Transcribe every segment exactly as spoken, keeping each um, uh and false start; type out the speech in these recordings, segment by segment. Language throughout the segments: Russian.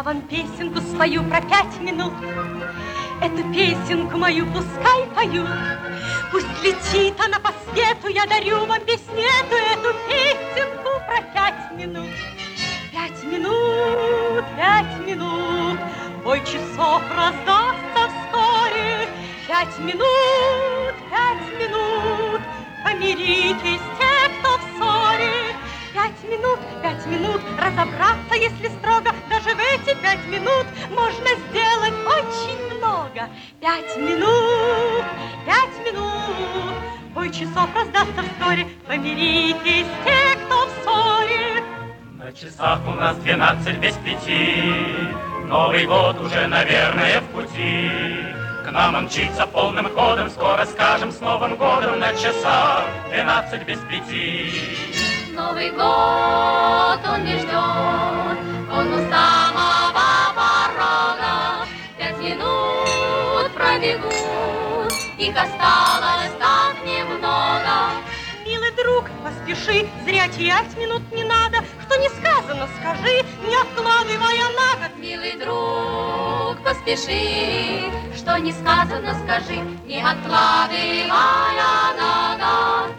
вам песенку спою про пять минут. Эту песенку мою пускай поют. Пусть летит она по свету, я дарю вам песню эту, эту песенку про пять минут. Пять минут, пять минут, бой часов раздастся вскоре. Пять минут, пять минут, помиритесь те, кто в ссоре. Пять минут, пять минут, разобраться, если строго, даже в эти пять минут можно сделать очень много. Пять минут, пять минут, бой часов раздастся вскоре. Помиритесь те, кто в ссоре. На часах у нас двенадцать без пяти, Новый год уже, наверное, в пути. К нам он мчится полным ходом, скоро скажем с Новым годом. На часах двенадцать без пяти. Новый год он не ждет, он у самого порога. Пять минут пробегут, их осталось так немного. Милый друг, поспеши, зря терять минут не надо. Что не сказано, скажи, не откладывая на год. Милый друг, поспеши, что не сказано, скажи, не откладывая на год.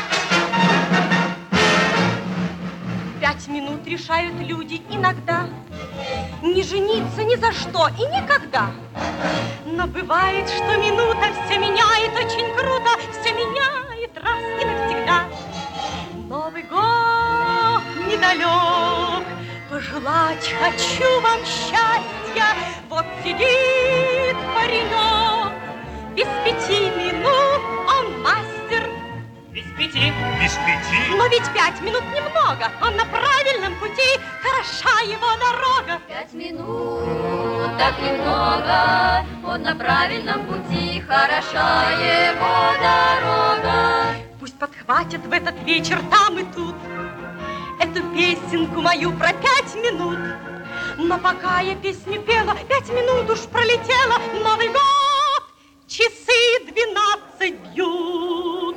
Пять минут решают люди иногда не жениться ни за что и никогда. Но бывает, что минута все меняет очень круто, все меняет раз и навсегда. Новый год недалек, пожелать хочу вам счастья. Вот сидит паренек, без пяти минут он мастер. Без пяти. Без пяти. Но ведь пять минут немного, он на правильном пути, хороша его дорога. Пять минут, так немного, он на правильном пути, хороша его дорога. Пусть подхватят в этот вечер там и тут эту песенку мою про пять минут. Но пока я песню пела, пять минут уж пролетело. Новый год, часы двенадцать бьют.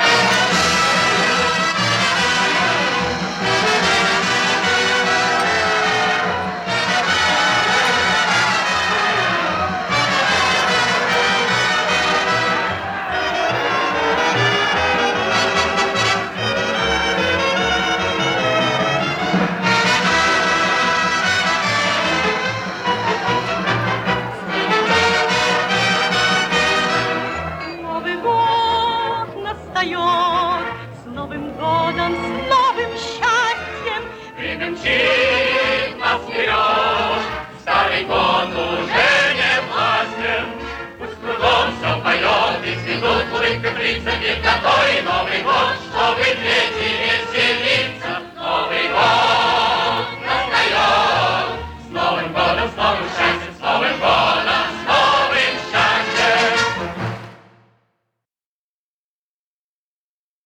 С Новым годом, с новым счастьем. Время мчит нас вперед, старый год уже не властен. Пусть кругом все поет, и цветут улыбка лица, ведь на то и